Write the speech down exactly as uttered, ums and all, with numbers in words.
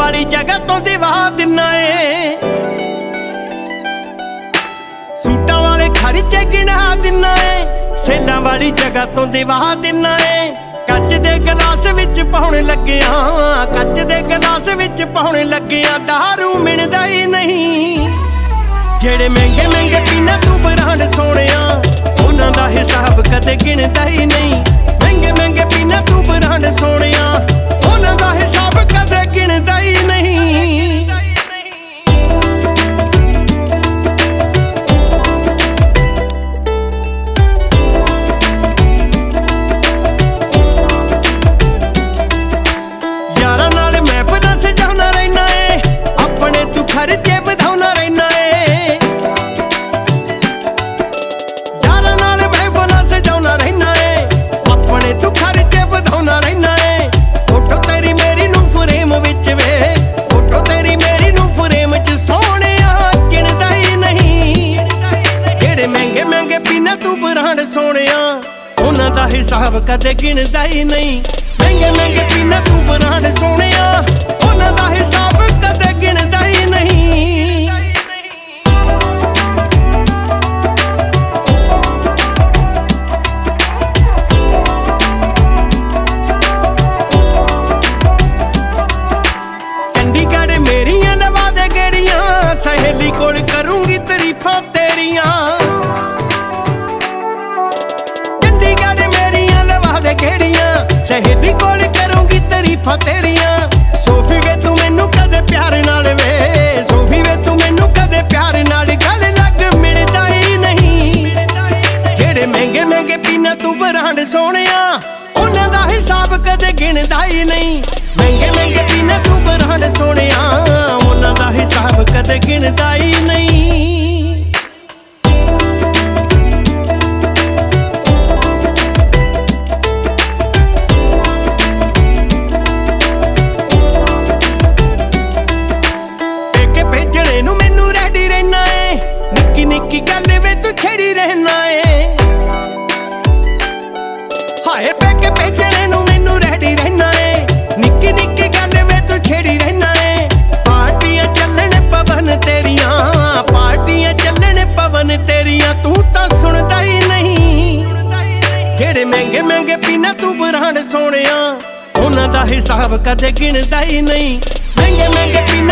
वाली जगह तो दिवा दिना ए, सूटां वाले खर्चे गिना दिना ए, सेलां वाली जगह तो दिवा दिना ए। कच दे गिलास विच पाउण लग्गिया, कच दे गिलास विच पाउण लग्गिया, दारू मिलदा ही नहीं। जेड़े महंगे महंगे पीना तू ब्रांड सोहणिया, उन्हां दा हिसाब कदे गिणदा ही नहीं। महंगे महंगे पीना तू ब्रांड सोहणिया, उन्हां दा हिसाब कदे गिणदा ही नहीं। यारां नाल महफिलां सजाउणा रहना ए, अपने तू खर्चे वधाउणा रहना ए। तू खर्चे वधाउणा रहना है, फोटो तेरी मेरी नू फ्रेम विच वे, फोटो तेरी मेरी नू फ्रेम च सोहणिया गिणदा ही नहीं। जेड़े महंगे महंगे पीना तू ब्रांड सोहणिया, उन्हां दा हिसाब कदे गिणदा ही नहीं। महंगे महंगे पीना तू ब्रांड सोहणिया, उन्हां दा हिसाब कदे गिणदा ही नहीं। मेरियां लवा दे गेड़ियां, सहेली कोल करूंगी तारीफां तेरियां। चंडीगढ़ मेरियां लवा दे गेड़ियां, सहेली कोल करूंगी तारीफां तेरियां। सोफी वे तू मैनू कदे प्यार नाल वे, सोफी वे तू मैनू कदे प्यार नाल, गल लग मिलदा ही नहीं। जेड़े महंगे महंगे पीना तू ब्रांड सोहणिया, उन्हां दा हिसाब कदे गिणदा ही नहीं। महंगे महंगे पीना तू ब्रांड सोहणिया, उन्हां दा हिसाब कदे गिणदा ही नहीं। पेके भेजणे नू मैनू रेडी रहना है, निक्की निक्की गल वे तू छेड़ी रहना है। हाए पेके भेजणे नू मैनू रेडी रहना है, निक्की निक्की गल वे तू छेड़ी रहना है। पार्टियां चलन पवन तेरियां, पार्टियां चलन पवन तेरियां, तू तां सुनदा ही नहीं। जेड़े महंगे महंगे पीना तू ब्रांड सोहणिया, उन्हां दा हिसाब कदे गिणदा ही नहीं। महंगे महंगे